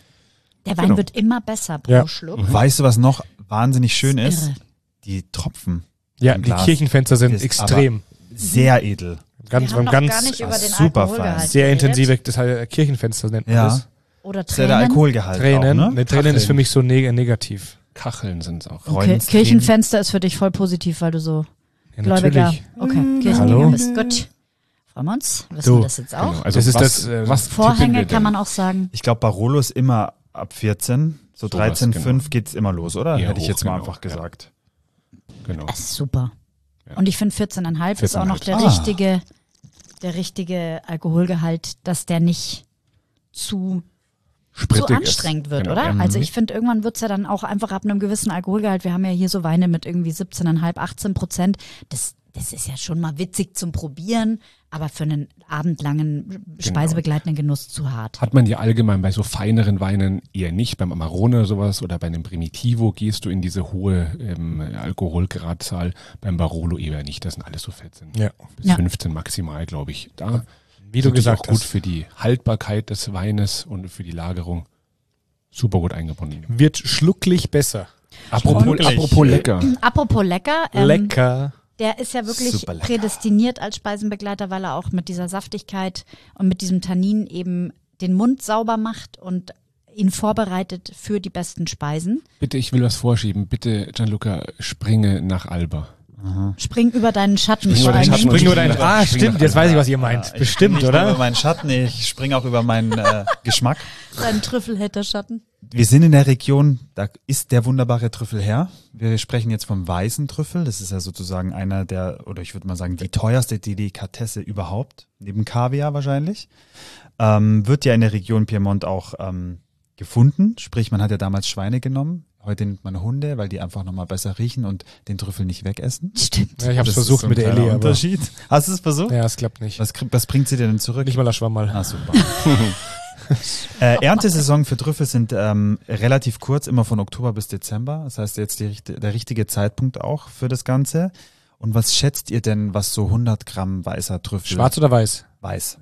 Der Wein genau. wird immer besser pro Ja. Schluck. Weißt du, was noch wahnsinnig schön Das ist ist? irre. Die Tropfen. Ja, im die Glas. Kirchenfenster sind Ist extrem. Sehr edel. Ganz, wir haben noch ganz gar nicht über den super Alkoholgehalt fein. sehr geredet. intensive, das heißt Kirchenfenster nennt man Ja. das. Oder Das ist ja der Tränen. Alkoholgehalt Tränen. auch, ne? Ne, Tränen ist für mich so neg negativ. Kacheln sind es auch. Okay, Freundenstränen. Kirchenfenster ist für dich voll positiv, weil du so Ja, Gläubiger, natürlich. okay, Kirchengänger Hallo? bist. Gut. Freuen wir uns. Wissen Du. wir das jetzt auch? Genau. Also Das ist was, das, äh, was tippen Vorhänge wir kann man denn? auch sagen. Ich glaube, Barolo ist immer ab vierzehn. So Sowas, dreizehn Komma fünf genau. geht's immer los, oder? Eher Hätte ich hoch, jetzt mal genau, einfach ja. gesagt. Genau. Das ist super. Ja. Und ich finde vierzehn Komma fünf ist auch noch der Ah. richtige, der richtige Alkoholgehalt, dass der nicht zu, zu Sprittig anstrengend ist. wird, Genau, oder? ja. Also ich finde, irgendwann wird's ja dann auch einfach ab einem gewissen Alkoholgehalt. Wir haben ja hier so Weine mit irgendwie siebzehn Komma fünf, achtzehn Prozent. Das, das ist ja schon mal witzig zum Probieren, aber für einen abendlangen speisebegleitenden Genuss zu hart. Hat man ja allgemein bei so feineren Weinen eher nicht. Beim Amarone oder sowas oder bei einem Primitivo gehst du in diese hohe ähm, Alkoholgradzahl. Beim Barolo eher nicht. Das sind alles so vierzehn Ja. bis Ja. fünfzehn maximal, glaube ich. Da Wie ist du natürlich gesagt auch gut hast, für die Haltbarkeit des Weines und für die Lagerung. Super gut eingebunden. wird schlucklich besser. Apropos, Schlucklich. apropos lecker. Apropos lecker. ähm, Lecker. Der ist ja wirklich Super lecker. prädestiniert als Speisenbegleiter, weil er auch mit dieser Saftigkeit und mit diesem Tannin eben den Mund sauber macht und ihn vorbereitet für die besten Speisen. Bitte, ich will was vorschieben. Bitte, Gianluca, springe nach Alba. Spring über deinen Schatten. Spring vor über den allen Schatten Dingen. Spring nur dein. Spring Ah, nach- stimmt, jetzt weiß ich, was ihr meint. Ja, ich Bestimmt, spring nicht nur über oder? meinen Schatten, ich springe auch über meinen äh, Geschmack. Dein Trüffelhätterschatten. Wir sind in der Region, da ist der wunderbare Trüffel her. Wir sprechen jetzt vom weißen Trüffel. Das ist ja sozusagen einer der, oder ich würde mal sagen, die teuerste Delikatesse überhaupt, neben Kaviar wahrscheinlich. Ähm, wird ja in der Region Piemont auch ähm, gefunden. Sprich, man hat ja damals Schweine genommen. Heute nimmt man Hunde, weil die einfach nochmal besser riechen und den Trüffel nicht wegessen. Stimmt. Ja, ich habe es Das ist versucht so ein mit der kleiner Ellie, aber Unterschied. Hast du es versucht? ja, es klappt nicht. Was, krieg- was bringt sie dir denn zurück? Nicht mal das Schwammerl. Ah, super. Äh, Erntesaison für Trüffel sind ähm, relativ kurz, immer von Oktober bis Dezember. Das heißt jetzt die, der richtige Zeitpunkt auch für das Ganze. Und was schätzt ihr denn, was so hundert Gramm weißer Trüffel Schwarz oder weiß? weiß?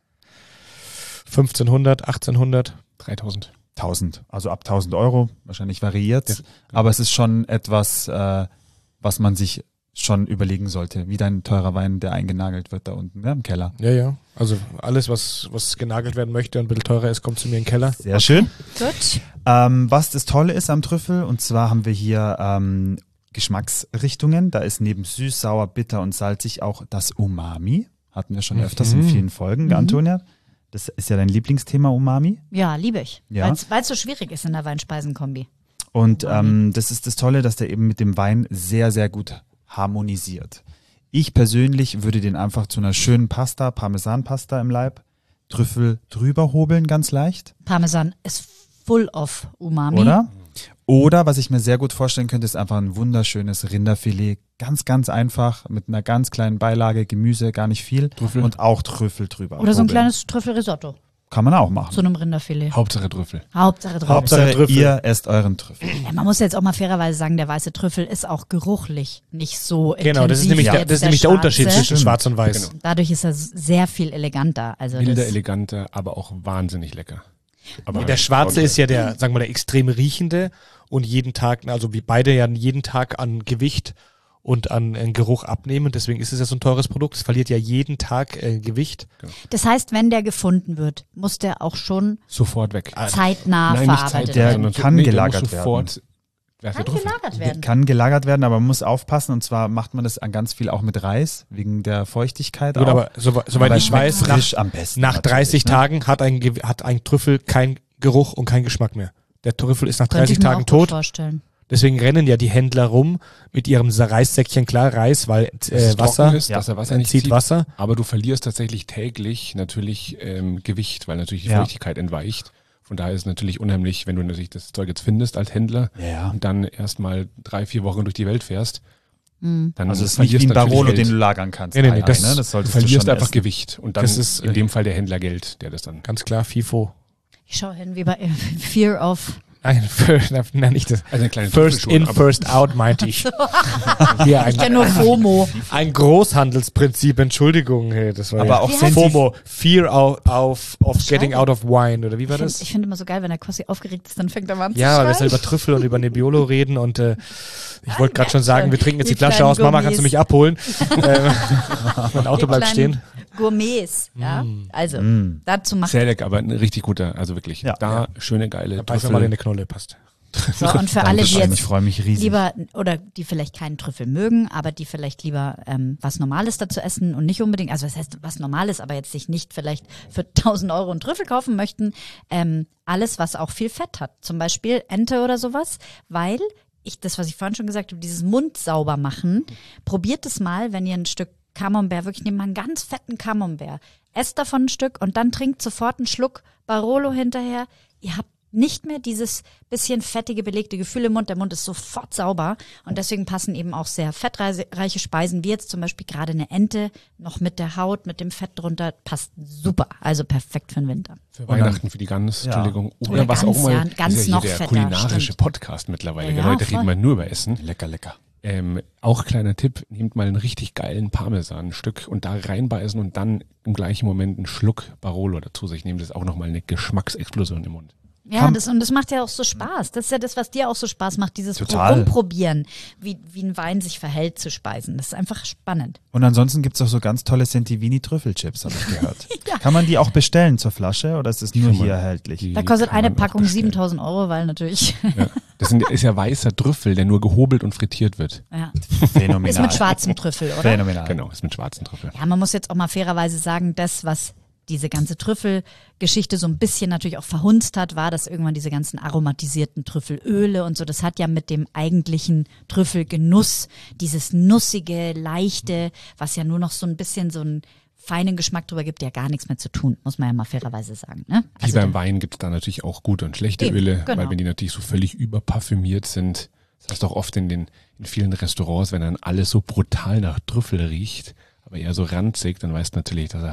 fünfzehnhundert, achtzehnhundert. dreitausend. tausend, also ab tausend Euro, wahrscheinlich variiert. Ja. Aber es ist schon etwas, äh, was man sich schon überlegen sollte, wie dein teurer Wein, der eingenagelt wird da unten, ne, im Keller. Ja, ja. Also alles, was, was genagelt werden möchte und ein bisschen teurer ist, kommt zu mir in den Keller. Sehr schön. Gut. Ähm, was das Tolle ist am Trüffel, und zwar haben wir hier ähm, Geschmacksrichtungen. Da ist neben süß, sauer, bitter und salzig auch das Umami. Hatten wir schon öfters in vielen Folgen, Mhm. Antonia. Das ist ja dein Lieblingsthema, Umami. Ja, liebe ich. Ja. Weil es so schwierig ist in der Weinspeisenkombi. Und Umami. ähm, das ist das Tolle, dass der eben mit dem Wein sehr, sehr gut harmonisiert. Ich persönlich würde den einfach zu einer schönen Pasta, Parmesanpasta im Leib, Trüffel drüber hobeln, ganz leicht. Parmesan ist full of Umami. Oder? Oder, was ich mir sehr gut vorstellen könnte, ist einfach ein wunderschönes Rinderfilet. Ganz, ganz einfach, mit einer ganz kleinen Beilage, Gemüse, gar nicht viel. Trüffel. Und auch Trüffel drüber. Oder so ein hobeln. kleines Trüffelrisotto Kann man auch machen. zu einem Rinderfilet. Hauptsache Trüffel. Hauptsache Trüffel. Hauptsache, Trüffel. ihr esst euren Trüffel. Ja, man muss jetzt auch mal fairerweise sagen, der weiße Trüffel ist auch geruchlich nicht so Genau, das ist intensiv nämlich, wie der, jetzt das ist nämlich der schwarze. Unterschied zwischen Stimmt. Schwarz und Weiß. Genau. Dadurch ist er sehr viel eleganter. Also Wilder, das, eleganter, aber auch wahnsinnig lecker. Aber Der Schwarze ist ja der, sagen wir mal, der extrem riechende und jeden Tag, also wie beide ja jeden Tag an Gewicht und an äh, Geruch abnehmen. Deswegen ist es ja so ein teures Produkt. Es verliert ja jeden Tag äh, Gewicht. das heißt, wenn der gefunden wird, muss der auch schon sofort weg. zeitnah Nein, nicht verarbeitet Zeit, Der werden. sondern kann nee, der gelagert muss sofort, wer ist der Kann Trüffel? gelagert werden. Kann gelagert werden, aber man muss aufpassen. Und zwar macht man das an ganz viel auch mit Reis, wegen der Feuchtigkeit Gut, auch. aber so, soweit Aber ich es schmeckt weiß, nach, frisch am besten. nach natürlich, dreißig ne? Tagen hat ein, Ge- hat ein Trüffel keinen Geruch und keinen Geschmack mehr. Der Trüffel ist nach Könnte ich dreißig mir auch Tagen gut tot. vorstellen. Deswegen rennen ja die Händler rum mit ihrem Reissäckchen, klar, Reis, weil Dass äh, es Wasser, trocken ist, dass er Wasser nicht zieht zieht. Wasser. Aber du verlierst tatsächlich täglich natürlich ähm, Gewicht, weil natürlich die Ja. Feuchtigkeit entweicht. Von daher ist es natürlich unheimlich, wenn du natürlich das Zeug jetzt findest als Händler Ja. und dann erstmal drei, vier Wochen durch die Welt fährst. Mhm. Dann Also es ist nicht wie verlierst ein natürlich Barolo, Geld. den du lagern kannst. Nee, nee, nee, Drei das- Jahre, ne? das Du solltest du verlierst schon einfach essen. Gewicht und dann Das ist, in dem Fall der Händler Geld, der das dann. Ganz klar, FIFO. Ich schaue hin wie bei äh, Fear of. Nein, first, nein, nicht das. Also eine kleine First Trüffel schon, in, aber- first out, meinte ich. Hier ein, Ich kenne nur FOMO. ein Großhandelsprinzip, Entschuldigung. Hey, das war Aber ja auch Wie heißt FOMO, Fear of, of, of getting Schreibe. out of wine, oder wie war Ich finde das? find immer so geil, wenn der Kossi aufgeregt ist, dann fängt er an zu Ja, weil wir schreien. jetzt über Trüffel und über Nebbiolo reden und äh, ich wollte gerade schon sagen, wir trinken jetzt die Die Flasche kleinen aus, Mama, kannst du Gummis. mich abholen? ähm, mein Auto Die bleibt kleinen stehen. Gourmets, ja. Mm. Also, Mm. dazu macht Sehr lecker, aber ein richtig guter, also wirklich. Ja. da schöne, geile Beiß mal in Trüffel. eine Knolle, passt. so, und für alle, die Dankeschön, ich jetzt freue mich riesig. lieber oder die vielleicht keinen Trüffel mögen, aber die vielleicht lieber ähm, was Normales dazu essen und nicht unbedingt, also was heißt was Normales, aber jetzt sich nicht vielleicht für tausend Euro einen Trüffel kaufen möchten, ähm, alles, was auch viel Fett hat, zum Beispiel Ente oder sowas, weil ich, das, was ich vorhin schon gesagt habe, dieses Mund sauber machen, probiert es mal, wenn ihr ein Stück Camembert, wirklich nehmt mal einen ganz fetten Camembert, esst davon ein Stück und dann trinkt sofort einen Schluck Barolo hinterher. Ihr habt nicht mehr dieses bisschen fettige, belegte Gefühl im Mund. Der Mund ist sofort sauber und deswegen passen eben auch sehr fettreiche Speisen, wie jetzt zum Beispiel gerade eine Ente, noch mit der Haut, mit dem Fett drunter, passt super. Also perfekt für den Winter. Für Weihnachten, für die Gans, Ja. Entschuldigung. Oder, Oder was Gans, auch mal, ja, das Gans ist ja noch hier der fetter, kulinarische stimmt. Podcast mittlerweile. Ja, Heute voll. reden wir nur über Essen. Lecker, lecker. Ähm, auch kleiner Tipp, nehmt mal einen richtig geilen Parmesanstück und da reinbeißen und dann im gleichen Moment einen Schluck Barolo dazu. Ich nehme das auch nochmal eine Geschmacksexplosion im Mund. Ja, Kam- das, und das macht ja auch so Spaß. Das ist ja das, was dir auch so Spaß macht, dieses Total. Rumprobieren, wie, wie ein Wein sich verhält zu Speisen. Das ist einfach spannend. Und ansonsten gibt's auch so ganz tolle Sentivini-Trüffelchips, habe ich gehört. Kann man die auch bestellen zur Flasche oder ist es nur Kann man- hier erhältlich? Die Da kostet kann eine man auch Packung bestellen. siebentausend Euro, weil natürlich, Ja. Das sind, ist ja weißer Trüffel, der nur gehobelt und frittiert wird. ja, Phänomenal. ist mit schwarzem Trüffel, oder? Phänomenal. Genau, ist mit schwarzen Trüffel. Ja, man muss jetzt auch mal fairerweise sagen, das, was diese ganze Trüffelgeschichte so ein bisschen natürlich auch verhunzt hat, war, dass irgendwann diese ganzen aromatisierten Trüffelöle und so, das hat ja mit dem eigentlichen Trüffelgenuss, dieses nussige, leichte, was ja nur noch so ein bisschen so einen feinen Geschmack drüber gibt, ja gar nichts mehr zu tun, muss man ja mal fairerweise sagen. Ne? Wie beim Wein gibt es da natürlich auch gute und schlechte Eben, Öle, genau. weil wenn die natürlich so völlig überparfümiert sind, das heißt auch oft in den in vielen Restaurants, wenn dann alles so brutal nach Trüffel riecht, aber eher so ranzig, dann weißt du natürlich, dass er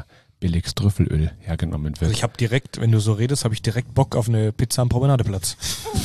billiges Trüffelöl hergenommen wird. Also ich habe direkt, wenn du so redest, habe ich direkt Bock auf eine Pizza am Promenadeplatz.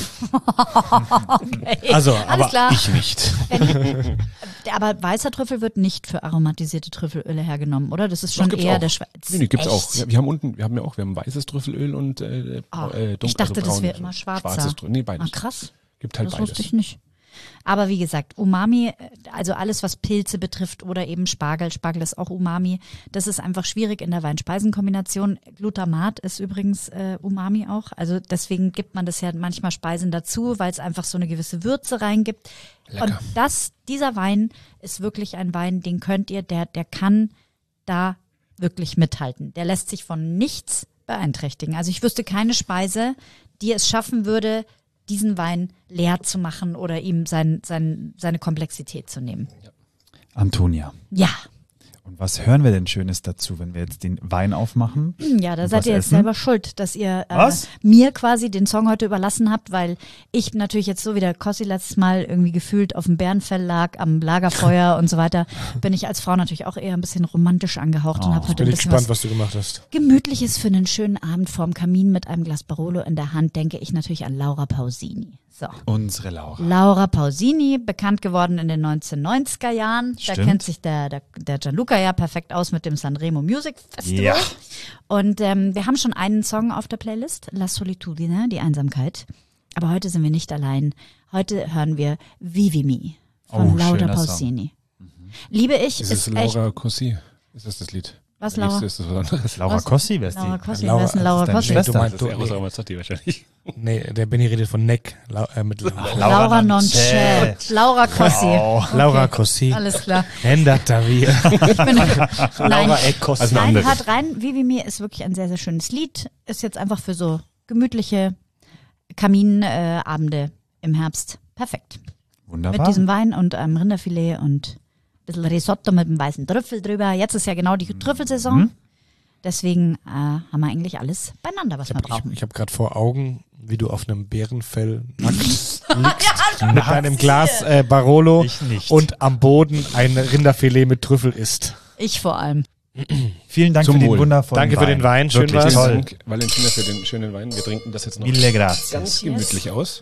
Okay. Also, Alles aber klar. Ich nicht. Wenn, aber weißer Trüffel wird nicht für aromatisierte Trüffelöle hergenommen, oder? Das ist schon Doch, gibt's eher auch. der Schweiz. Nee, nee, gibt's Echt? auch. Ja, wir haben unten, wir haben ja auch, wir haben weißes Trüffelöl und äh, Ah, äh, dunkel, ich dachte, also das braun, wäre so immer schwarzer. Schwarzes Trüffel. Nee, Ah, beides. krass. Gibt halt Das beides. wusste ich nicht. Aber wie gesagt, Umami, also alles, was Pilze betrifft oder eben Spargel, Spargel ist auch Umami, das ist einfach schwierig in der Wein-Speisen-Kombination. Glutamat ist übrigens äh, Umami auch, also deswegen gibt man das ja manchmal Speisen dazu, weil es einfach so eine gewisse Würze reingibt. Lecker. Und das, dieser Wein ist wirklich ein Wein, den könnt ihr, der, der kann da wirklich mithalten. Der lässt sich von nichts beeinträchtigen. Also ich wüsste keine Speise, die es schaffen würde, diesen Wein leer zu machen oder ihm sein, sein, seine Komplexität zu nehmen. Antonia. Ja, Und was hören wir denn Schönes dazu, wenn wir jetzt den Wein aufmachen? ja, da Und seid was ihr jetzt essen? selber schuld, dass ihr äh, Was? mir quasi den Song heute überlassen habt, weil ich natürlich jetzt so wie der Kossi letztes Mal irgendwie gefühlt auf dem Bärenfell lag, am Lagerfeuer und so weiter, bin ich als Frau natürlich auch eher ein bisschen romantisch angehaucht und Oh, habe heute Bin ein ich bisschen gespannt, was was du gemacht hast. Gemütliches für einen schönen Abend vorm Kamin mit einem Glas Barolo in der Hand, denke ich natürlich an Laura Pausini. So. Unsere Laura. Laura Pausini, bekannt geworden in den neunzehnhundertneunziger Jahren. Da Stimmt. kennt sich der, der, der Gianluca ja perfekt aus mit dem Sanremo Music Festival. Ja. Und ähm, wir haben schon einen Song auf der Playlist, La Solitudine, die Einsamkeit. Aber heute sind wir nicht allein. Heute hören wir Vivi Mi von Oh, Laura schöner Pausini. Liebe ich, Ist ist, es echt. Laura Cossi? Ist das das Lied? Was, Der Laura? nächste ist das was anderes. Laura Was? Kossi, wer ist Laura die? Kossi, Laura- wer ist denn das Laura ist deine Kossi? Schwester. Du meinst, Das ist du, Eros nee, Ramazzotti wahrscheinlich. nee, der Benny redet von Neck. Lau, äh, mit Laura, Laura Nonce. Laura Kossi. Oh. Laura Cossi. Alles klar. Andata via. Ich bin, nein, Ecos. Also eine nein, andere. hört rein. Vivi Mi ist wirklich ein sehr, sehr schönes Lied. Ist jetzt einfach für so gemütliche Kaminabende äh, Abende im Herbst. Perfekt. Wunderbar. Mit diesem Wein und einem Rinderfilet und ein bisschen Risotto mit einem weißen Trüffel drüber. Jetzt ist ja genau die Trüffelsaison. Mhm. Deswegen äh, haben wir eigentlich alles beieinander, was Ich wir habe brauchen. ich, ich hab gerade vor Augen, wie du auf einem Bärenfell nackt liegst, mit einem Glas äh, Barolo Ich nicht. und am Boden ein Rinderfilet mit Trüffel isst. Ich vor allem. Vielen Dank Zum für den Wohl. wundervollen Danke für den Wein, schön Wirklich war's. toll. Vielen Dank, Valentina, für den schönen Wein. Wir trinken das jetzt noch Mille grazie. ganz gemütlich aus.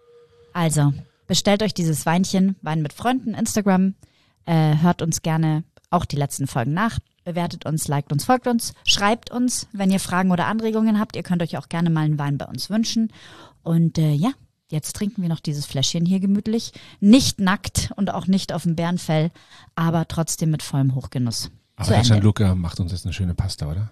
Also, bestellt euch dieses Weinchen, Wein mit Freunden, Instagram. Äh, hört uns gerne auch die letzten Folgen nach. Bewertet uns, liked uns, folgt uns. Schreibt uns, wenn ihr Fragen oder Anregungen habt. Ihr könnt euch auch gerne mal einen Wein bei uns wünschen. Und äh, ja, jetzt trinken wir noch dieses Fläschchen hier gemütlich. Nicht nackt und auch nicht auf dem Bärenfell, aber trotzdem mit vollem Hochgenuss. Zu Aber Herr Ende. Gianluca macht uns jetzt eine schöne Pasta, oder?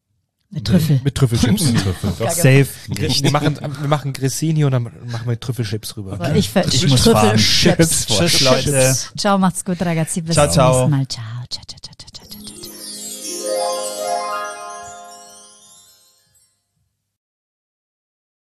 Mit Trüffel. Mit Trüffelchips. Safe. wir, machen, wir machen Grissini und dann machen wir Trüffelchips rüber. Aber ich ver- Ich muss fahren. Trüffelchips. Tschüss, Leute. Ciao, macht's gut, ragazzi. Bis Ciao, zum ciao. nächsten Mal. Ciao, ciao, ciao.